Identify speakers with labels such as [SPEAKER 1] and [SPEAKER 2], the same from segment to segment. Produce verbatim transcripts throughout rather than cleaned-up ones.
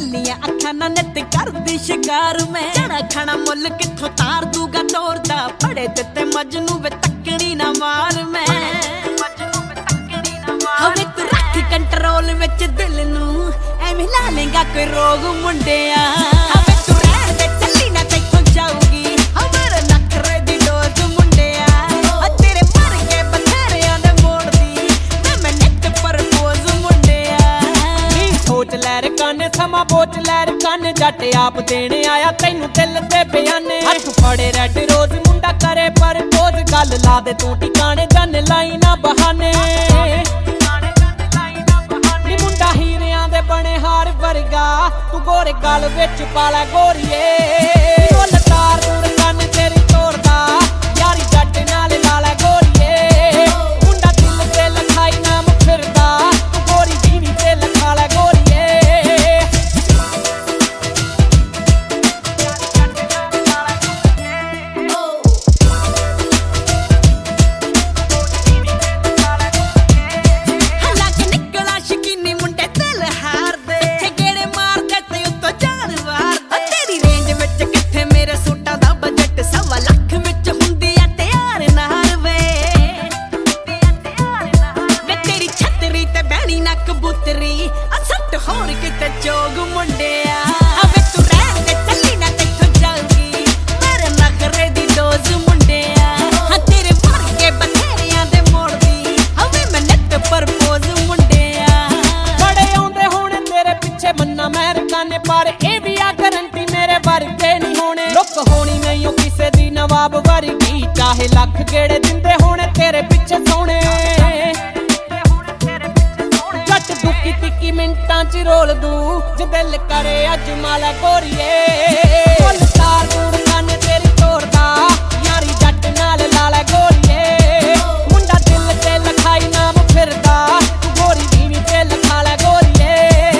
[SPEAKER 1] नीलियां अखां नाल नट करदी शिकार मैं जड़ा खाना मुल किथों तार दूगा तोरदा बड़े ते मजनू वे तकड़ी ना मार मैं हवे तू रख कंट्रोल विच दिल नू एवें ला लेगा कोई रोग मुंडिया हवे तू रहन दे चली ना तैथों जाऊगी हमारे नखरे दी डोज मुंडिया तेरे मर के बथेरियां दे मोड़दी मैं मैं नेट परपोज मुंडिया नी सोच लैर काने समा बोच लैर काने जट आप देने आया तैनू दिल ते बयाने हथ फड़े रेड रोज मुंडा करे परपोज गल ला दे तू ठिकाने जन लाई ना बहाने बने हार वर्गा तू गोरे गल विच पाला गोरिए मुल तार दूर कन तेरी तोड़दा यारी जट नाल लाला गोरिए मुंडा दिल ते लखाई नाम फिरदा तू गोरी दीवी ते लखाला गोरिए होर किते जोग मुंडिया हवे तू रहन दे चली ना तैथों जाऊगी मेरे नखरे दी डोज मुंडिया हां तेरे मर के बथेरियां दे मोड़दी हवे मैं नेट परपोज मुंडिया बड़े आउंदे होणे तेरे पीछे मन्ना अमेरिका ने पर ए भी आ गारंटी मेरे वर्गे नहीं होने लुक होनी नहीं ओ किसे दी नवाब वर्गी चाहे लख गेड़े दिंदे होणे तेरे पीछे सोने दुखी तिक्की मिंटां च रोल दू जे दिल करे अज माला गोरिए मुल तार दूर कन तेरी तोड़दा यारी जट नाल लाला गोरिए मुंडा दिल ते लखाई नाम फिरदा तू गोरी दीवी ते लखाला गोरिए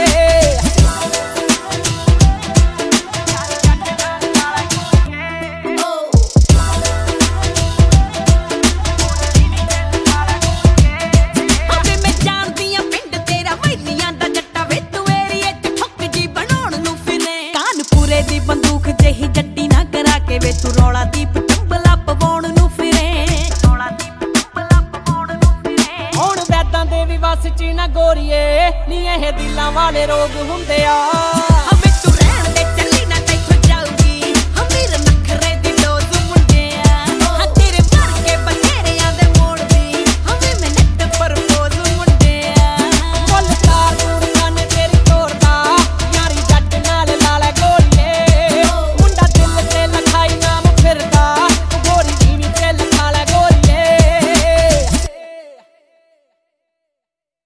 [SPEAKER 1] बंदूक जही जट्टी ना करा के वे तू रौला दीप टंबला पवाउण नू फिरे रौला दीप टंबला पवाउण नू फिरे हुण वैदां दे भी वस च ना गोरीए नी एह दिलां वाले रोग हुंदे आ